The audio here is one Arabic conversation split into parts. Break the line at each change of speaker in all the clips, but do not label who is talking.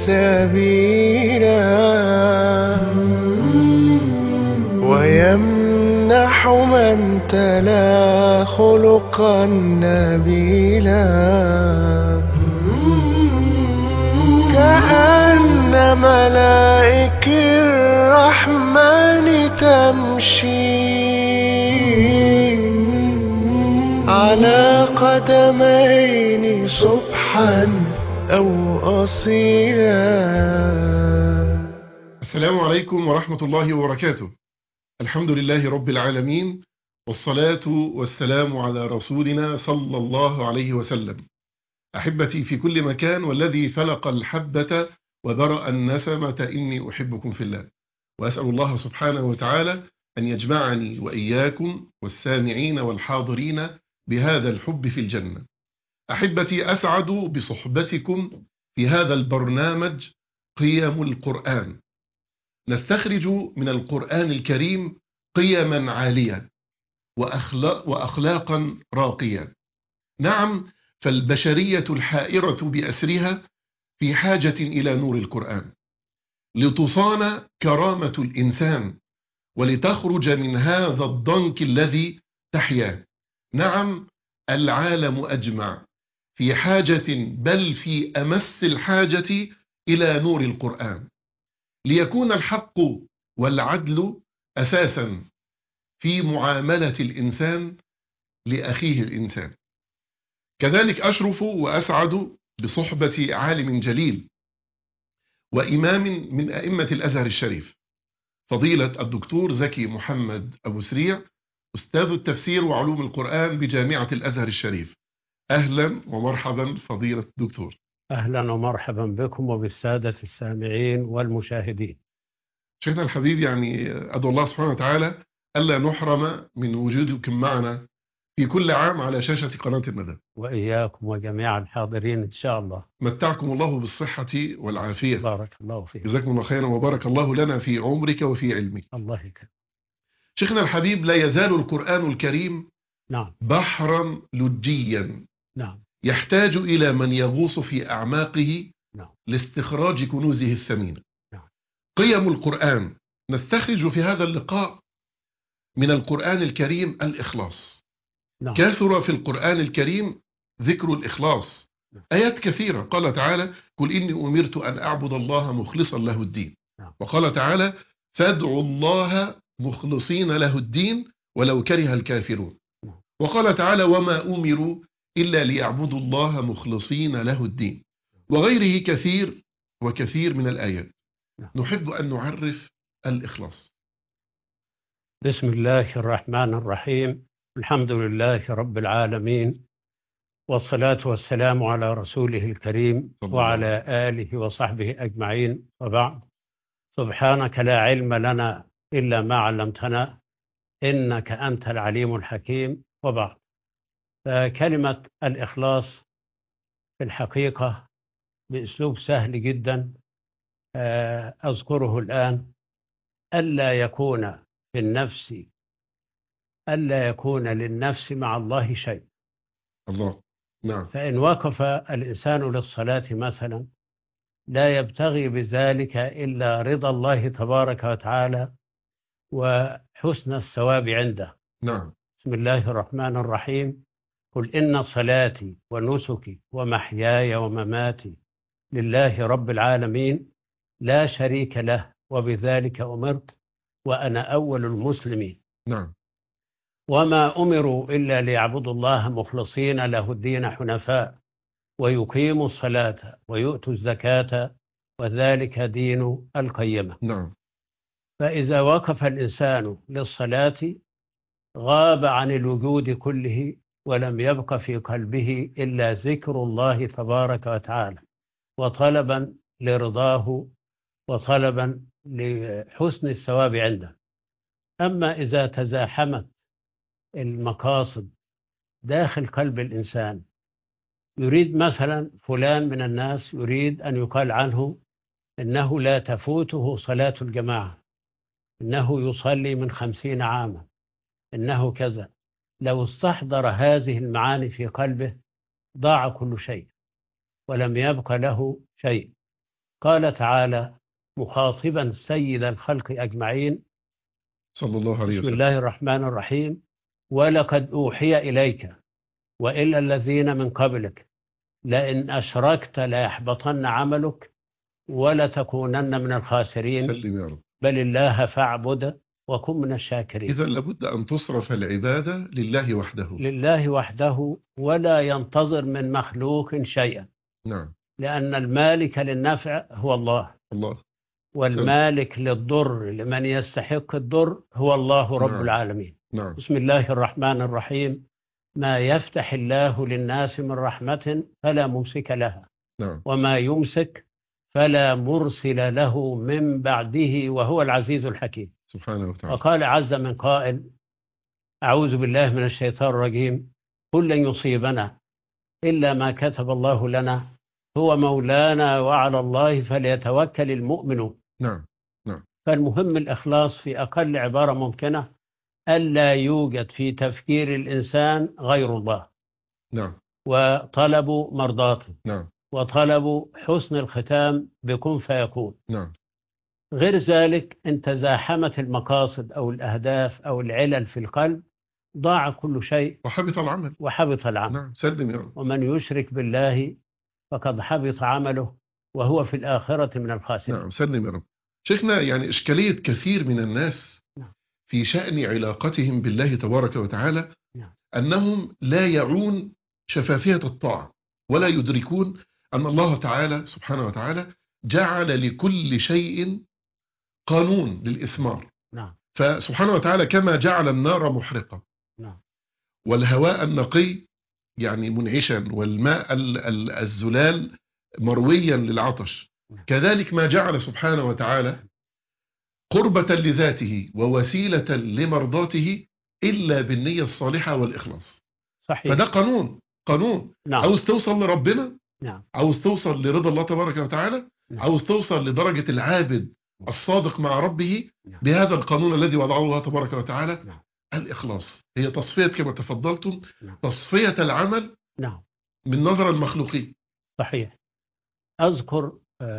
سبيلا ويمنح من تلا خلقا نبيلا كأن ملائك الرحمن تمشي على قدمين صبحا أو أصيلا.
السلام عليكم ورحمة الله وبركاته. الحمد لله رب العالمين، والصلاة والسلام على رسولنا صلى الله عليه وسلم. أحبتي في كل مكان، والذي فلق الحبة وبرأ النسمة إني أحبكم في الله، وأسأل الله سبحانه وتعالى أن يجمعني وإياكم والسامعين والحاضرين بهذا الحب في الجنة. أحبتي، أسعد بصحبتكم في هذا البرنامج قيم القرآن. نستخرج من القرآن الكريم قيما عالية وأخلاقا راقية. نعم، فالبشرية الحائرة بأسرها في حاجة إلى نور القرآن لتصان كرامة الإنسان ولتخرج من هذا الضنك الذي تحياه. نعم، العالم أجمع في حاجة، بل في أمس الحاجة إلى نور القرآن، ليكون الحق والعدل أساسا في معاملة الإنسان لأخيه الإنسان. كذلك أشرف وأسعد بصحبة عالم جليل وإمام من أئمة الأزهر الشريف، فضيلة الدكتور زكي محمد أبو سريع، أستاذ التفسير وعلوم القرآن بجامعة الأزهر الشريف. أهلا ومرحبا فضيلة الدكتور.
أهلا ومرحبا بكم وبالسادة السامعين والمشاهدين.
شيخنا الحبيب، يعني أدعو الله سبحانه وتعالى ألا نحرم من وجودكم معنا في كل عام على شاشة قناة الندى،
وإياكم وجميع الحاضرين إن شاء الله.
متعكم الله بالصحة والعافية.
بارك الله فيك.
جزاكم الله خيرا وبارك الله لنا في عمرك وفي علمك.
الله يكرمك.
شيخنا الحبيب، لا يزال القرآن الكريم
نعم
بحرا لجيا،
نعم
يحتاج إلى من يغوص في أعماقه
نعم
لاستخراج كنوزه الثمينة.
نعم.
قيم القرآن. نستخرج في هذا اللقاء من القرآن الكريم الإخلاص.
نعم.
كثر في القرآن الكريم ذكر الإخلاص، آيات كثيرة. قال تعالى: قل إني أمرت أن أعبد الله مخلصا له الدين. وقال تعالى: فادعوا الله مخلصين له الدين ولو كره الكافرون. وقال تعالى: وما أمروا إلا ليعبدوا الله مخلصين له الدين، وغيره كثير وكثير من الآيات. نحب أن نعرف الإخلاص.
بسم الله الرحمن الرحيم. الحمد لله رب العالمين، والصلاة والسلام على رسوله الكريم وعلى آله وصحبه أجمعين، وبعد. سبحانك لا علم لنا إلا ما علمتنا إنك أنت العليم الحكيم، وبعد. فكلمة الإخلاص في الحقيقة بأسلوب سهل جدا أذكره الآن: ألا يكون للنفس مع الله شيء.
الله. نعم.
فإن وقف الإنسان للصلاة مثلا لا يبتغي بذلك إلا رضا الله تبارك وتعالى وحسن الثواب عنده.
نعم.
بسم الله الرحمن الرحيم: قل إن صلاتي ونسكي ومحياي ومماتي لله رب العالمين لا شريك له وبذلك أمرت وأنا أول المسلمين.
نعم.
وما أمروا إلا ليعبدوا الله مخلصين له الدين حنفاء ويقيموا الصلاة ويؤتوا الزكاة وذلك دين القيمة.
نعم.
فإذا وقف الإنسان للصلاة غاب عن الوجود كله ولم يبق في قلبه إلا ذكر الله تبارك وتعالى، وطلبا لرضاه وطلبا لحسن الثواب عنده. أما إذا تزاحمت المقاصد داخل قلب الإنسان، يريد مثلا فلان من الناس يريد أن يقال عنه إنه لا تفوته صلاة الجماعة، إنه يصلي من 50 عاما، إنه كذا. لو استحضر هذه المعاني في قلبه ضاع كل شيء ولم يبق له شيء. قال تعالى مخاطبا سيد الخلق أجمعين:
صلى الله عليه
بسم
وسلم.
الله الرحمن الرحيم، ولقد أوحي إليك وإلى الذين من قبلك لئن أشركت ليحبطن عملك ولتكونن من الخاسرين
سلم يا رب.
بل الله فاعبد وكن من الشاكرين.
إذا لابد أن تصرف العبادة لله وحده.
لله وحده، ولا ينتظر من مخلوق شيئا،
نعم.
لأن المالك للنفع هو الله،
الله.
والمالك للضر لمن يستحق الضر هو الله رب
نعم.
العالمين.
نعم.
بسم الله الرحمن الرحيم: ما يفتح الله للناس من رحمة فلا ممسك لها،
نعم.
وما يمسك فلا مرسل له من بعده وهو العزيز الحكيم.
سبحانه وتعالى.
وقال عز من قائل: أعوذ بالله من الشيطان الرجيم، قل لن يصيبنا إلا ما كتب الله لنا هو مولانا وعلى الله فليتوكل المؤمنون.
نعم. نعم.
فالمهم الإخلاص في أقل عبارة ممكنة، ألا يوجد في تفكير الإنسان غير الله،
نعم.
وطلب مرضاته،
نعم.
وطلب حسن الختام بكن فيكون.
نعم.
غير ذلك إن تزاحمت المقاصد أو الأهداف أو العلل في القلب ضاع كل شيء
وحبط العمل.
وحبط العمل.
نعم. سلم يا رب.
ومن يشرك بالله فقد حبط عمله وهو في الآخرة من الخاسرين.
نعم. سلم يا رب. شيخنا، يعني إشكالية كثير من الناس في شأن علاقتهم بالله تبارك وتعالى أنهم لا يعون شفافية الطاعة، ولا يدركون أن الله تعالى سبحانه وتعالى جعل لكل شيء قانون للإثمار. فسبحانه وتعالى كما جعل النار محرقة والهواء النقي يعني منعشا والماء الزلال مرويا للعطش، كذلك ما جعل سبحانه وتعالى قربة لذاته ووسيلة لمرضاته إلا بالنية الصالحة والإخلاص.
صحيح.
فده قانون. عاوز توصل لربنا، عاوز توصل لرضا الله تبارك وتعالى، عاوز توصل لدرجة العابد الصادق مع ربه بهذا القانون الذي وضعه الله تبارك وتعالى. الإخلاص هي تصفية كما تفضلتم، تصفية العمل من نظر المخلوقين.
صحيح. أذكر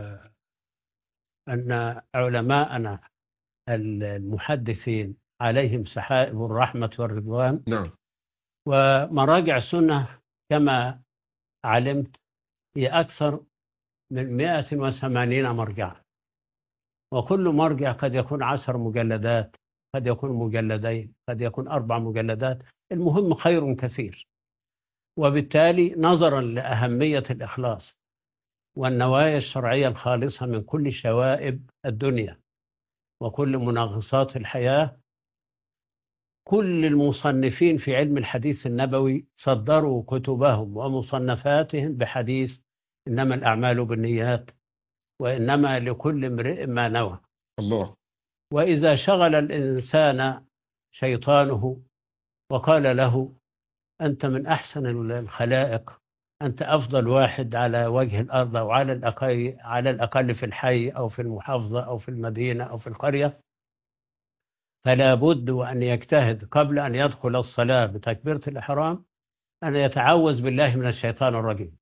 أن علماءنا المحدثين عليهم سحائب الرحمة والرضوان ومراجع السنة كما علمت هي أكثر من 180 مرجع، وكل مرجع قد يكون 10 مجلدات، قد يكون مجلدين، قد يكون 4 مجلدات، المهم خير كثير. وبالتالي نظرا لأهمية الإخلاص والنوايا الشرعية الخالصة من كل شوائب الدنيا وكل منغصات الحياة، كل المصنفين في علم الحديث النبوي صدروا كتبهم ومصنفاتهم بحديث إنما الأعمال بالنيات وإنما لكل امرئ ما نوى.
الله.
وإذا شغل الإنسان شيطانه وقال له أنت من أحسن الخلائق، أنت أفضل واحد على وجه الأرض، أو على الأقل في الحي أو في المحافظة أو في المدينة أو في القرية، فلا بد وأن يجتهد قبل أن يدخل الصلاة بتكبيرة الإحرام أن يتعوذ بالله من الشيطان الرجيم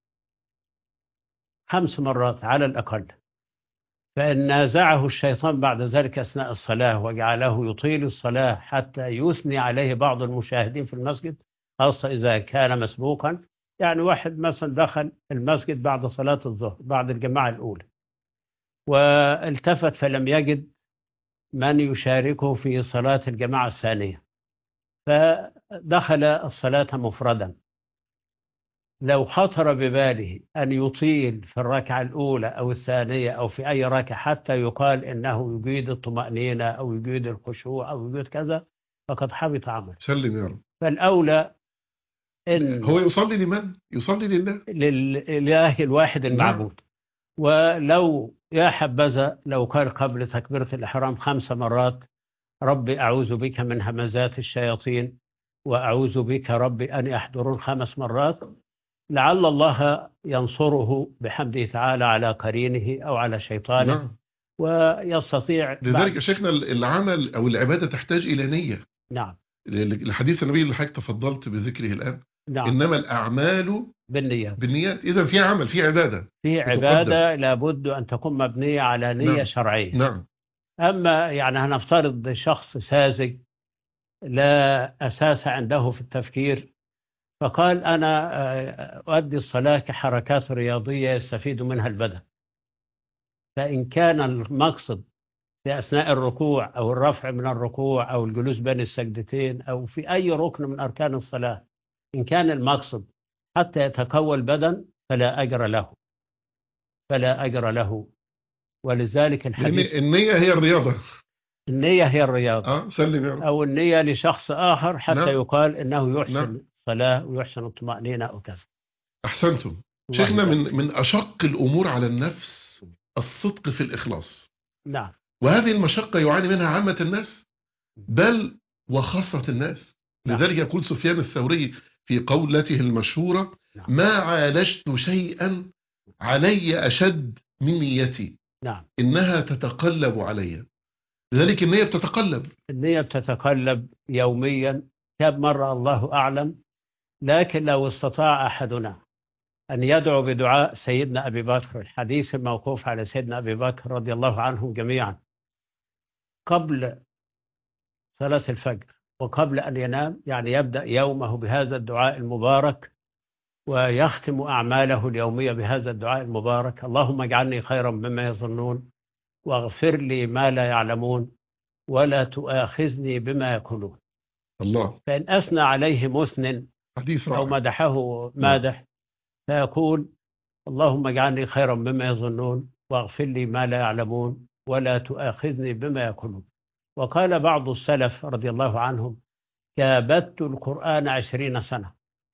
5 مرات على الأقل. فإن نازعه الشيطان بعد ذلك أثناء الصلاة وجعله يطيل الصلاة حتى يثني عليه بعض المشاهدين في المسجد، خاصة إذا كان مسبوقا، يعني واحد مثلا دخل المسجد بعد صلاة الظهر بعد الجماعة الأولى والتفت فلم يجد من يشاركه في صلاة الجماعة الثانية، فدخل الصلاة مفردا. لو خطر بباله أن يطيل في الركعة الأولى أو الثانية أو في أي ركعة حتى يقال إنه يجيد الطمأنينة أو يجيد الخشوع أو يجيد كذا، فقد حبط عمله.
سلم يا رب.
فالأولى إن
هو يصلي لمن؟ يصلي لله،
لله الواحد المعبود. ولو يا حبذا لو قال قبل تكبيرة الإحرام 5 مرات ربي أعوذ بك من همزات الشياطين وأعوذ بك ربي أن يحضرون 5 مرات، لعل الله ينصره بحمده تعالى على قرينه أو على شيطانه. ويستطيع.
لذلك يا شيخنا العمل أو العبادة تحتاج إلى نية.
نعم.
الحديث النبي اللي حضرتك تفضلت بذكره الآن
نعم.
إنما الأعمال
بالنيات.
بالنيات. إذا في عمل، في عبادة
في
بتقدم.
عبادة لابد أن تكون مبنية على نية
نعم.
شرعية.
نعم.
أما يعني هنفترض شخص ساذج لا أساس عنده في التفكير، فقال أنا أؤدي الصلاة كحركات رياضية يستفيد منها البدن، فإن كان المقصد في أثناء الركوع أو الرفع من الركوع أو الجلوس بين السجدتين أو في أي ركن من أركان الصلاة، إن كان المقصد حتى يتقوى البدن فلا أجر له، فلا أجر له. ولذلك
لأن
الحديث
النية هي الرياضة.
النية هي الرياضة،
سلم يا رب.
أو النية لشخص آخر حتى
نعم.
يقال إنه يحسن
نعم.
الصلاة ويحسن الطمأنينة أو كذا.
أحسنتم.
الله
شيخنا،
يبارك.
من أشق الأمور على النفس الصدق في الإخلاص،
نعم.
وهذه المشقة يعاني منها عامة الناس بل وخاصة الناس.
نعم.
لذلك يقول سفيان الثوري في قولته المشهورة:
نعم.
ما عالجت شيئا علي أشد من نيتي،
نعم.
إنها تتقلب علي. لذلك النية بتتقلب.
النية بتتقلب يوميا كم مرة الله أعلم. لكن لو استطاع أحدنا أن يدعو بدعاء سيدنا أبي بكر، الحديث الموقوف على سيدنا أبي بكر رضي الله عنهم جميعا، قبل صلاة الفجر وقبل أن ينام، يعني يبدأ يومه بهذا الدعاء المبارك ويختم أعماله اليومية بهذا الدعاء المبارك: اللهم اجعلني خيرا مما يظنون، واغفر لي ما لا يعلمون، ولا تؤاخذني بما يقولون.
الله.
فإن أثنى عليه مثن
حديث
أو
رائع.
مدحه مادح فيقول: اللهم اجعلني خيرا مما يظنون، واغفر لي ما لا يعلمون، ولا تؤاخذني بما يقولون. وقال بعض السلف رضي الله عنهم: كابدت القرآن 20 سنة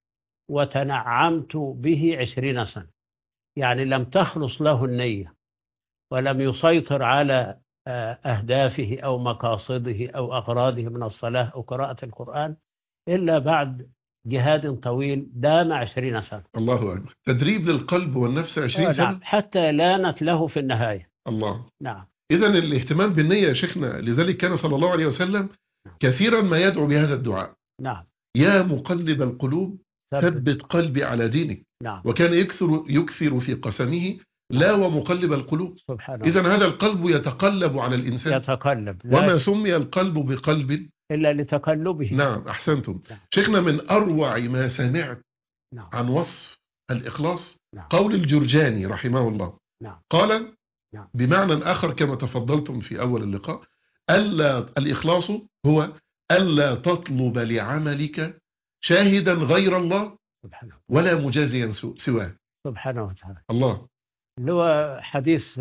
وتنعمت به 20 سنة. يعني لم تخلص له النية ولم يسيطر على أهدافه أو مقاصده أو أغراضه من الصلاة أو قراءة القرآن إلا بعد جهاد طويل دام 20 سنة.
الله أكبر. تدريب للقلب والنفس 20 سنة.
نعم، حتى لانت له في النهاية.
الله.
نعم.
إذن الاهتمام بالنية يا شيخنا، لذلك كان صلى الله عليه وسلم كثيرا ما يدعو بهذا الدعاء:
نعم.
يا مقلب القلوب ثبت قلبي على دينك.
نعم.
وكان يكثر في قسمه: لا ومقلب القلوب. إذن هذا القلب يتقلب على الإنسان،
يتقلب،
وما سمي القلب بقلب
إلا لتقلبه.
نعم. أحسنتم.
نعم.
شيخنا، من أروع ما سمعت
نعم.
عن وصف الإخلاص
نعم.
قول الجرجاني رحمه الله.
نعم.
قال
نعم.
بمعنى آخر كما تفضلتم في أول اللقاء: الإخلاص هو ألا تطلب لعملك شاهدا غير الله ولا مجازيا سواه.
سبحانه وتعالى.
الله.
اللي هو حديث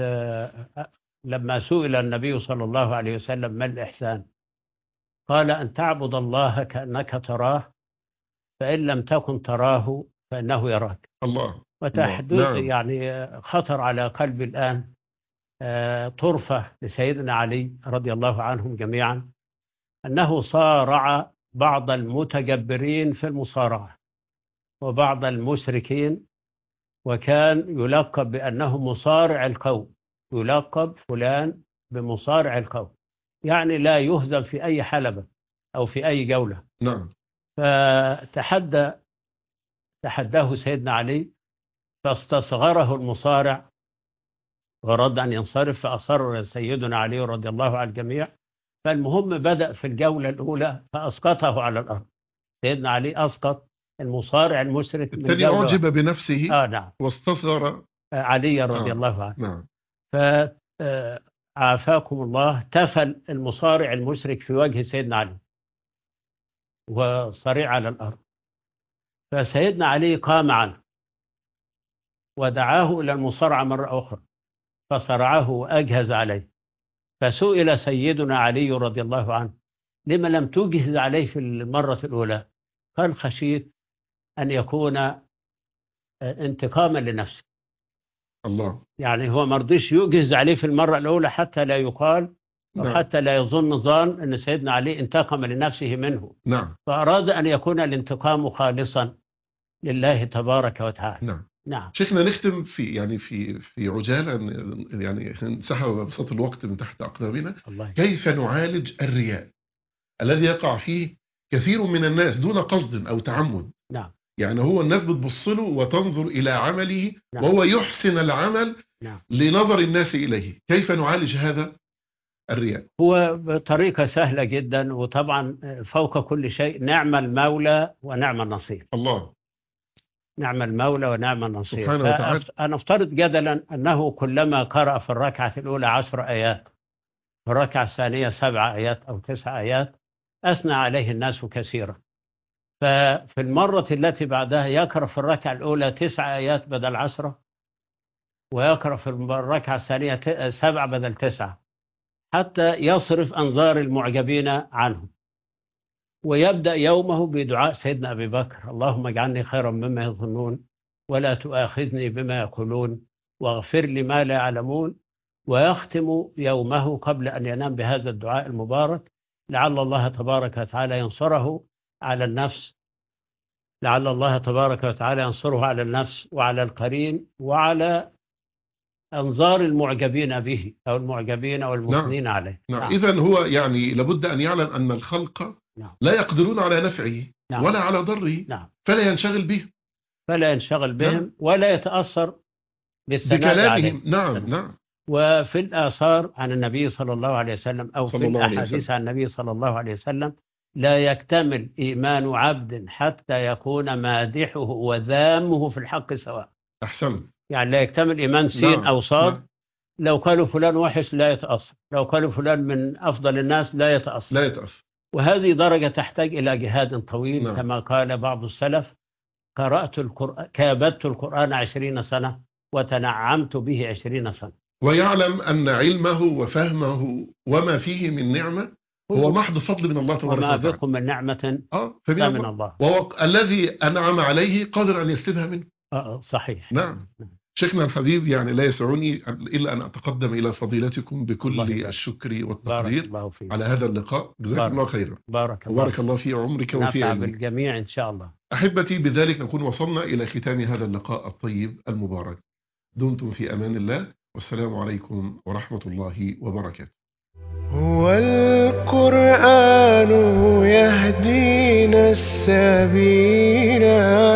لما سئل النبي صلى الله عليه وسلم: ما الإحسان؟ قال: أن تعبد الله كأنك تراه، فإن لم تكن تراه فإنه يراك.
الله.
وتحدث
نعم.
يعني خطر على قلبي الآن طرفة لسيدنا علي رضي الله عنهم جميعا، أنه صارع بعض المتجبرين في المصارعة وبعض المشركين، وكان يلقب بأنه مصارع القوم، يلقب فلان بمصارع القوم، يعني لا يهزم في أي حلبة أو في أي جولة.
نعم.
تحداه سيدنا علي فاستصغره المصارع ورد أن ينصرف، فأصر سيدنا علي رضي الله عن الجميع. فالمهم بدأ في الجولة الأولى فأسقطه على الأرض. سيدنا علي أسقط المصارع المشرك من
الثاني
جولة.
أعجب بنفسه
نعم.
واستصغر
علي رضي الله عنه.
نعم.
فعافاكم الله تفل المصارع المشرك في وجه سيدنا علي وصريع على الأرض. فسيدنا علي قام عنه ودعاه إلى المصارعة مرة أخرى فصرعه وأجهز عليه. فسئل سيدنا علي رضي الله عنه: لما لم تجهز عليه في المرة الأولى؟ قال: خشيت أن يكون انتقاما لنفسه.
الله.
يعني هو مرضيش يجهز عليه في المرة الأولى حتى لا يقال وحتى لا يظن ظان أن سيدنا علي انتقم لنفسه منه.
نعم.
فأراد أن يكون الانتقام خالصا لله تبارك وتعالى.
نعم.
نعم.
شيخنا، نختم في عجالة، يعني انسحب بساط الوقت من تحت أقدامنا. كيف نعالج الرياء الذي يقع فيه كثير من الناس دون قصد أو تعمد؟
نعم.
يعني هو الناس بتبص له وتنظر إلى عمله،
نعم.
وهو يحسن العمل
نعم.
لنظر الناس إليه. كيف نعالج هذا الرياء؟
هو بطريقة سهلة جدا، وطبعا فوق كل شيء نعم المولى ونعم النصير.
الله
نعم المولى ونعم النصير.
سبحانه وتعالى.
فنفترض جدلا أنه كلما قرأ في الركعة الأولى 10 آيات، في الركعة الثانية 7 آيات أو 9 آيات، أثنى عليه الناس كثيرا. ففي المرة التي بعدها يقرأ في الركعة الأولى 9 آيات بدل 10، ويقرأ في الركعة الثانية 7 بدل 9، حتى يصرف أنظار المعجبين عنه، ويبدأ يومه بدعاء سيدنا أبي بكر: اللهم اجعلني خيرا مما يظنون، ولا تؤاخذني بما يقولون، واغفر لي ما لا يعلمون. ويختم يومه قبل أن ينام بهذا الدعاء المبارك: لعل الله تبارك وتعالى ينصره على النفس، لعل الله تبارك وتعالى ينصره على النفس وعلى القرين وعلى أنظار المعجبين به أو المعجبين أو المثنين عليه.
نعم. إذن هو يعني لابد أن يعلم أن الخلق لا يقدرون على نفعه ولا على ضره، فلا ينشغل به،
فلا ينشغل بهم ولا يتأثر
بكلامهم عليه. نعم.
وفي الآثار عن النبي صلى الله عليه وسلم، أو في الأحاديث عن النبي صلى الله عليه وسلم: لا يكتمل إيمان عبد حتى يكون مادحه وذامه في الحق سواء.
أحسن.
يعني لا يكتمل إيمان سين أو صاد. لو قالوا فلان وحش لا يتأثر، لو قالوا فلان من أفضل الناس لا يتأثر. وهذه درجة تحتاج إلى جهاد طويل. كما قال بعض السلف: كابدت القرآن 20 سنة وتنعمت به 20 سنة.
ويعلم أن علمه وفهمه وما فيه من نعمة هو محض فضل من الله تبارك وتعالى.
وما بكم من نعمة فمن الله.
وهو الذي أنعم عليه قادر أن يسلبها منه.
صحيح.
نعم. شيخنا الحبيب، يعني لا يسعني إلا أن أتقدم إلى فضيلتكم بكل الشكر والتقدير على هذا اللقاء. جزاكم الله خيرا. بارك الله في عمرك وفي علمك.
بالجميع إن شاء الله.
أحبتي، بذلك نكون وصلنا إلى ختام هذا اللقاء الطيب المبارك. دمتم في أمان الله، والسلام عليكم ورحمة الله وبركاته.
هو القرآن يهدينا السبيل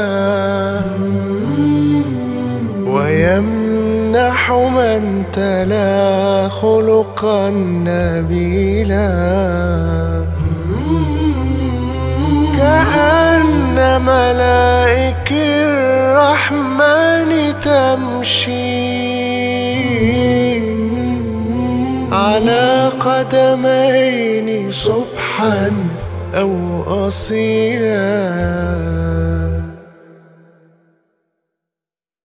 ويمنح من تلا خلقا نبيلا، كأن ملائك الرحمن تمشي على قدمين صبحا أو أصيلا.